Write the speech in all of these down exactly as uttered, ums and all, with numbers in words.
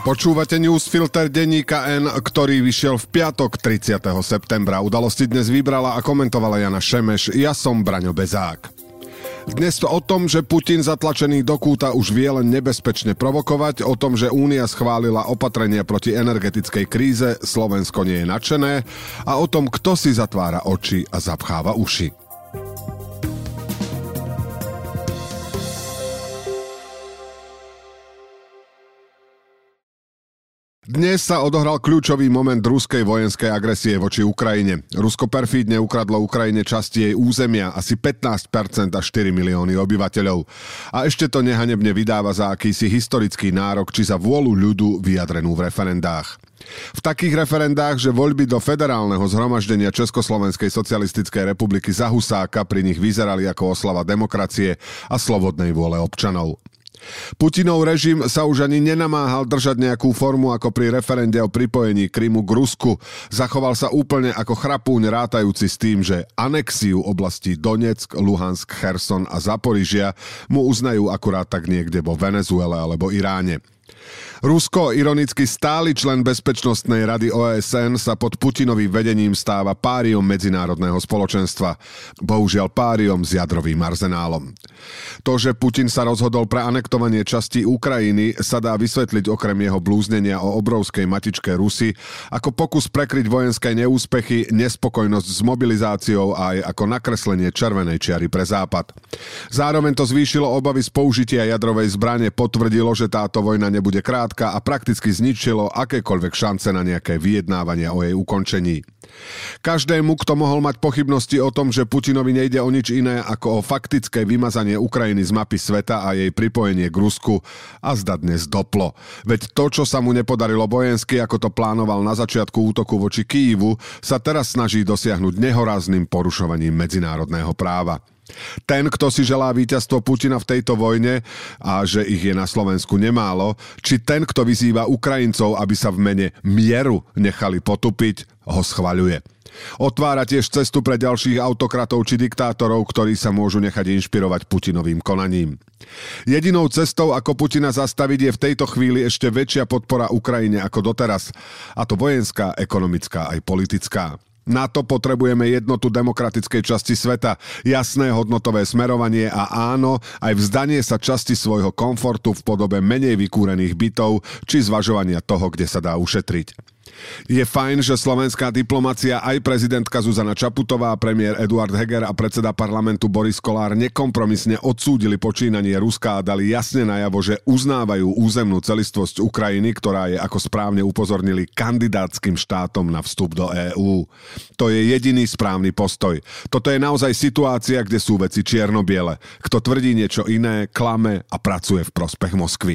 Počúvate newsfilter denníka N, ktorý vyšiel v piatok tridsiateho septembra. Udalosti dnes vybrala a komentovala Jana Šemeš. Ja som Braňo Bezák. Dnes to o tom, že Putin zatlačený do kúta už vie len nebezpečne provokovať, o tom, že Únia schválila opatrenia proti energetickej kríze, Slovensko nie je nadšené, a o tom, kto si zatvára oči a zapcháva uši. Dnes sa odohral kľúčový moment ruskej vojenskej agresie voči Ukrajine. Rusko perfídne ukradlo Ukrajine časti jej územia, asi pätnásť percent a štyri milióny obyvateľov. A ešte to nehanebne vydáva za akýsi historický nárok či za vôľu ľudu vyjadrenú v referendách. V takých referendách, že voľby do federálneho zhromaždenia Československej socialistickej republiky za Husáka pri nich vyzerali ako oslava demokracie a slobodnej vôle občanov. Putinov režim sa už ani nenamáhal držať nejakú formu ako pri referende o pripojení Krymu k Rusku. Zachoval sa úplne ako chrapúň rátajúci s tým, že anexiu oblastí Donetsk, Luhansk, Cherson a Zaporižia mu uznajú akurát tak niekde vo Venezuele alebo Iráne. Rusko, ironicky stály člen Bezpečnostnej rady ó es en, sa pod Putinovým vedením stáva páriom medzinárodného spoločenstva. Bohužiaľ páriom s jadrovým arzenálom. To, že Putin sa rozhodol pre anektovanie časti Ukrajiny, sa dá vysvetliť okrem jeho blúznenia o obrovskej matičke Rusy ako pokus prekryť vojenské neúspechy, nespokojnosť s mobilizáciou a aj ako nakreslenie červenej čiary pre Západ. Zároveň to zvýšilo obavy z použitia jadrovej zbrane, potvrdilo, že táto vojna nebude krátka a prakticky zničilo akékoľvek šance na nejaké vyjednávania o jej ukončení. Každému, kto mohol mať pochybnosti o tom, že Putinovi nejde o nič iné ako o faktické vymazanie Ukrajiny z mapy sveta a jej pripojenie k Rusku, a zda dnes doplo. Veď to, čo sa mu nepodarilo vojensky, ako to plánoval na začiatku útoku voči Kyjevu, sa teraz snaží dosiahnuť nehorázným porušovaním medzinárodného práva. Ten, kto si želá víťazstvo Putina v tejto vojne, a že ich je na Slovensku nemálo, či ten, kto vyzýva Ukrajincov, aby sa v mene mieru nechali potupiť, ho schvaľuje. Otvára tiež cestu pre ďalších autokratov či diktátorov, ktorí sa môžu nechať inšpirovať Putinovým konaním. Jedinou cestou, ako Putina zastaviť, je v tejto chvíli ešte väčšia podpora Ukrajine ako doteraz, a to vojenská, ekonomická aj politická. Na to potrebujeme jednotu demokratickej časti sveta, jasné hodnotové smerovanie a áno, aj vzdanie sa časti svojho komfortu v podobe menej vykúrených bytov či zvažovania toho, kde sa dá ušetriť. Je fajn, že slovenská diplomacia, aj prezidentka Zuzana Čaputová, premiér Eduard Heger a predseda parlamentu Boris Kollár nekompromisne odsúdili počínanie Ruska a dali jasne najavo, že uznávajú územnú celistvosť Ukrajiny, ktorá je, ako správne upozornili, kandidátskym štátom na vstup do EÚ. To je jediný správny postoj. Toto je naozaj situácia, kde sú veci čierno-biele. Kto tvrdí niečo iné, klame a pracuje v prospech Moskvy.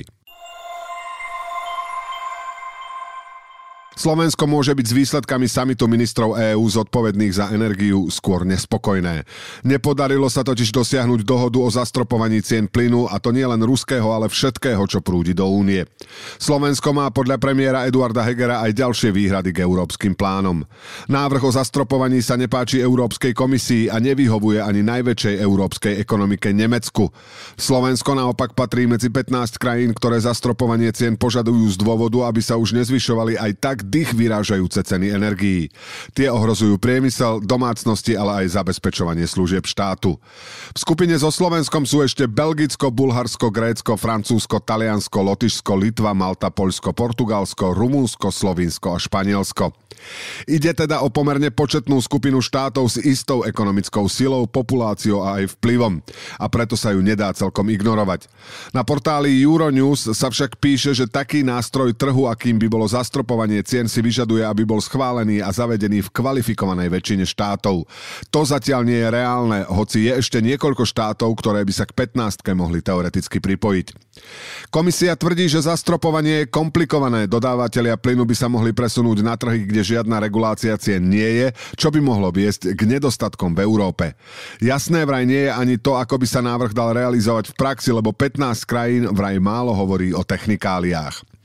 Slovensko môže byť s výsledkami samitu ministrov EÚ zodpovedných za energiu skôr nespokojné. Nepodarilo sa totiž dosiahnuť dohodu o zastropovaní cien plynu, a to nie len ruského, ale všetkého, čo prúdi do únie. Slovensko má podľa premiéra Eduarda Hegera aj ďalšie výhrady k európskym plánom. Návrh o zastropovaní sa nepáči Európskej komisii a nevyhovuje ani najväčšej európskej ekonomike Nemecku. Slovensko naopak patrí medzi pätnásť krajín, ktoré zastropovanie cien požadujú z dôvodu, aby sa už nezvyšovali aj tak dých vyrážajúce ceny energií. Tie ohrozujú priemysel, domácnosti, ale aj zabezpečovanie služieb štátu. V skupine so Slovenskom sú ešte Belgicko, Bulharsko, Grécko, Francúzsko, Taliansko, Lotyšsko, Litva, Malta, Poľsko, Portugalsko, Rumunsko, Slovinsko a Španielsko. Ide teda o pomerne početnú skupinu štátov s istou ekonomickou silou, populáciou a aj vplyvom, a preto sa ju nedá celkom ignorovať. Na portáli Euronews sa však píše, že taký nástroj trhu, akým by bolo zastropovanie cien, si vyžaduje, aby bol schválený a zavedený v kvalifikovanej väčšine štátov. To zatiaľ nie je reálne, hoci je ešte niekoľko štátov, ktoré by sa k pätnástke mohli teoreticky pripojiť. Komisia tvrdí, že zastropovanie je komplikované, dodávatelia plynu by sa mohli presunúť na trhy, kde žiadna regulácia cien nie je, čo by mohlo viesť k nedostatkom v Európe. Jasné vraj nie je ani to, ako by sa návrh dal realizovať v praxi, lebo pätnásť krajín vraj málo hovorí o technikáliách.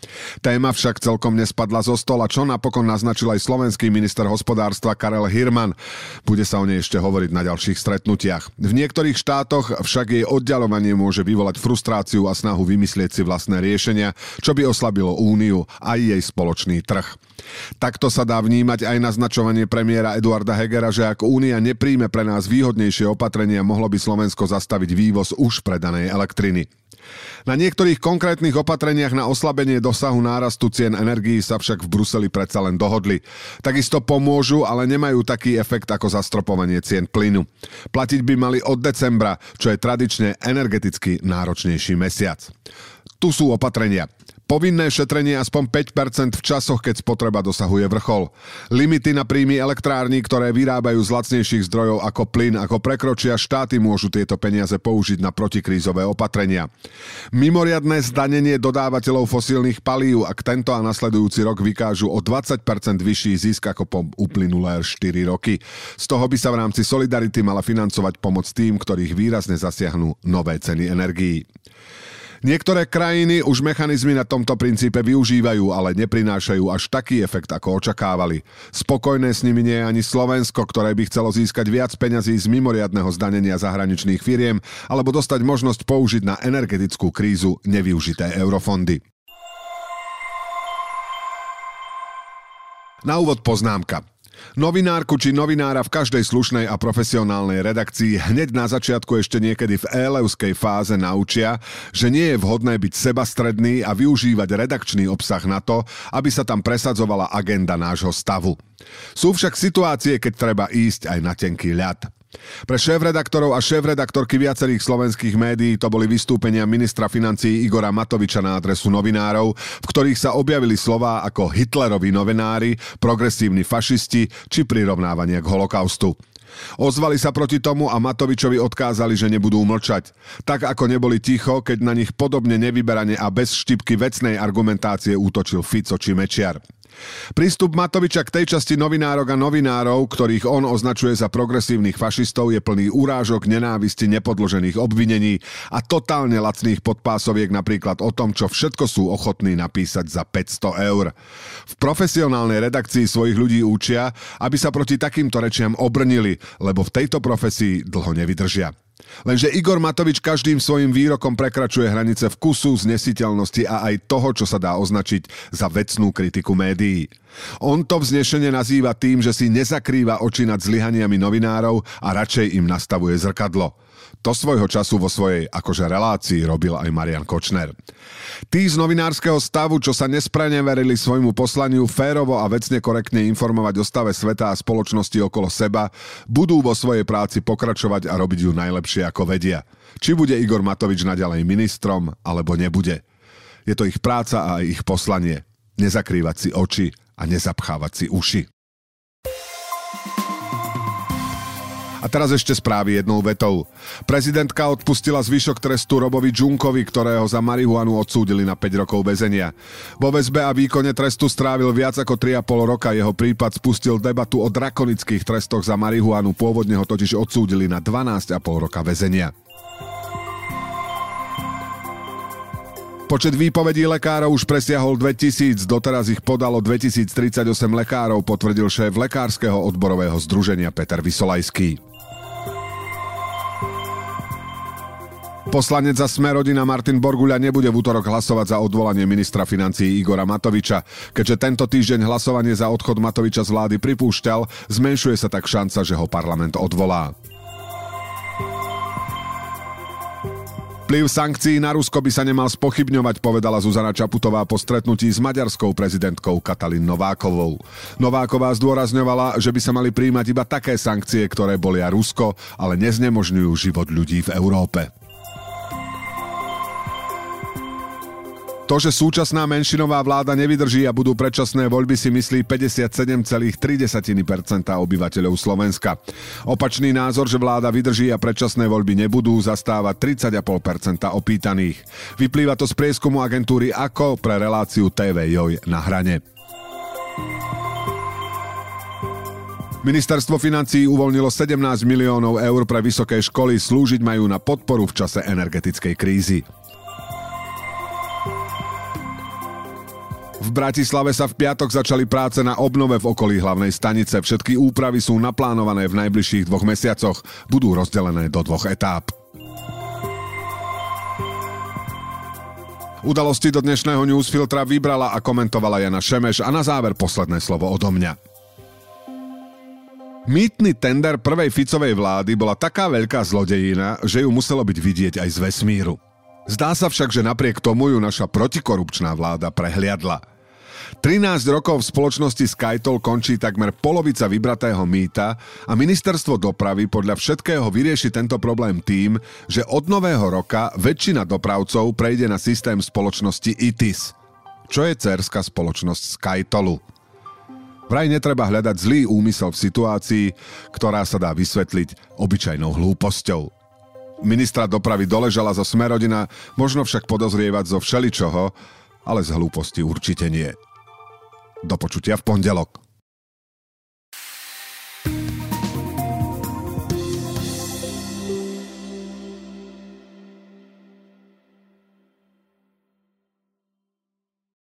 Téma však celkom nespadla zo stola, čo napokon naznačil aj slovenský minister hospodárstva Karel Hirman. Bude sa o nej ešte hovoriť na ďalších stretnutiach. V niektorých štátoch však jej oddiaľovanie môže vyvolať frustráciu a snahu vymyslieť si vlastné riešenia, čo by oslabilo Úniu a jej spoločný trh. Takto sa dá vnímať aj naznačovanie premiéra Eduarda Hegera, že ak Únia nepríjme pre nás výhodnejšie opatrenia, mohlo by Slovensko zastaviť vývoz už predanej elektriny. Na niektorých konkrétnych opatreniach na oslabenie dosahu nárastu cien energií sa však v Bruseli predsa len dohodli. Takisto pomôžu, ale nemajú taký efekt ako zastropovanie cien plynu. Platiť by mali od decembra, čo je tradične energeticky náročnejší mesiac. Tu sú opatrenia. Povinné šetrenie aspoň päť percent v časoch, keď spotreba dosahuje vrchol. Limity na príjmy elektrární, ktoré vyrábajú z lacnejších zdrojov ako plyn, ako prekročia, štáty môžu tieto peniaze použiť na protikrízové opatrenia. Mimoriadne zdanenie dodávateľov fosílnych palív, ak tento a nasledujúci rok vykážu o dvadsať percent vyšší zisk ako po uplynulé štyri roky. Z toho by sa v rámci Solidarity mala financovať pomoc tým, ktorých výrazne zasiahnu nové ceny energií. Niektoré krajiny už mechanizmy na tomto princípe využívajú, ale neprinášajú až taký efekt, ako očakávali. Spokojné s nimi nie je ani Slovensko, ktoré by chcelo získať viac peňazí z mimoriadneho zdanenia zahraničných firiem alebo dostať možnosť použiť na energetickú krízu nevyužité eurofondy. Na úvod poznámka. Novinárku či novinára v každej slušnej a profesionálnej redakcii hneď na začiatku ešte niekedy v élevskej fáze naučia, že nie je vhodné byť sebastredný a využívať redakčný obsah na to, aby sa tam presadzovala agenda nášho stavu. Sú však situácie, keď treba ísť aj na tenký ľad. Pre šéfredaktorov a šéfredaktorky viacerých slovenských médií to boli vystúpenia ministra financií Igora Matoviča na adresu novinárov, v ktorých sa objavili slová ako Hitlerovi novinári, progresívni fašisti či prirovnávania k holokaustu. Ozvali sa proti tomu a Matovičovi odkázali, že nebudú mlčať. Tak ako neboli ticho, keď na nich podobne nevyberane a bez štipky vecnej argumentácie útočil Fico či Mečiar. Prístup Matoviča k tej časti novinárok a novinárov, ktorých on označuje za progresívnych fašistov, je plný urážok, nenávisti, nepodložených obvinení a totálne lacných podpásoviek, napríklad o tom, čo všetko sú ochotní napísať za päťsto eur. V profesionálnej redakcii svojich ľudí učia, aby sa proti takýmto rečiam obrnili, lebo v tejto profesii dlho nevydržia. Lenže Igor Matovič každým svojim výrokom prekračuje hranice vkusu, znesiteľnosti a aj toho, čo sa dá označiť za vecnú kritiku médií. On to vznešene nazýva tým, že si nezakrýva oči nad zlyhaniami novinárov a radšej im nastavuje zrkadlo. To svojho času vo svojej akože relácii robil aj Marian Kočner. Tí z novinárskeho stavu, čo sa nespreneverili svojmu poslaniu férovo a vecne korektne informovať o stave sveta a spoločnosti okolo seba, budú vo svojej práci pokračovať a robiť ju najlepšie ako vedia. Či bude Igor Matovič naďalej ministrom, alebo nebude. Je to ich práca a ich poslanie. Nezakrývať si oči a nezapchávať si uši. A teraz ešte správy jednou vetou. Prezidentka odpustila zvyšok trestu Robovi Džunkovi, ktorého za marihuanu odsúdili na päť rokov väzenia. Vo väzbe a výkone trestu strávil viac ako tri a pol roka. Jeho prípad spustil debatu o drakonických trestoch za marihuanu. Pôvodne ho totiž odsúdili na dvanásť a pol roka väzenia. Počet výpovedí lekárov už presiahol dvetisíc, doteraz ich podalo dvetisíctridsaťosem lekárov, potvrdil šéf lekárskeho odborového združenia Peter Vysolajský. Poslanec za Sme rodina Martin Borguľa nebude v útorok hlasovať za odvolanie ministra financií Igora Matoviča. Keďže tento týždeň hlasovanie za odchod Matoviča z vlády pripúšťal, zmenšuje sa tak šanca, že ho parlament odvolá. Vplyv sankcií na Rusko by sa nemal spochybňovať, povedala Zuzana Čaputová po stretnutí s maďarskou prezidentkou Katalin Novákovou. Nováková zdôrazňovala, že by sa mali prijímať iba také sankcie, ktoré bolia Rusko, ale neznemožňujú život ľudí v Európe. To, že súčasná menšinová vláda nevydrží a budú predčasné voľby, si myslí päťdesiatsedem celá tri percenta obyvateľov Slovenska. Opačný názor, že vláda vydrží a predčasné voľby nebudú, zastáva tridsať celá päť percenta opýtaných. Vyplýva to z prieskumu agentúry á ká ó pre reláciu té vé Joj na hrane. Ministerstvo financií uvoľnilo sedemnásť miliónov eur pre vysoké školy, slúžiť majú na podporu v čase energetickej krízy. V Bratislave sa v piatok začali práce na obnove v okolí hlavnej stanice. Všetky úpravy sú naplánované v najbližších dvoch mesiacoch. Budú rozdelené do dvoch etáp. Udalosti do dnešného newsfiltra vybrala a komentovala Jana Šemeš a na záver posledné slovo odo mňa. Mýtny tender prvej Ficovej vlády bola taká veľká zlodejina, že ju muselo byť vidieť aj z vesmíru. Zdá sa však, že napriek tomu ju naša protikorupčná vláda prehliadla. trinásť rokov v spoločnosti Skytol končí takmer polovica vybratého mýta a ministerstvo dopravy podľa všetkého vyrieši tento problém tým, že od nového roka väčšina dopravcov prejde na systém spoločnosti í té í es, čo je dcérská spoločnosť Skytolu. Vraj netreba hľadať zlý úmysel v situácii, ktorá sa dá vysvetliť obyčajnou hlúposťou. Ministra dopravy doležala zo Smerodina, možno však podozrievať zo všeličoho, ale z hlúposti určite nie. Do počutia v pondelok.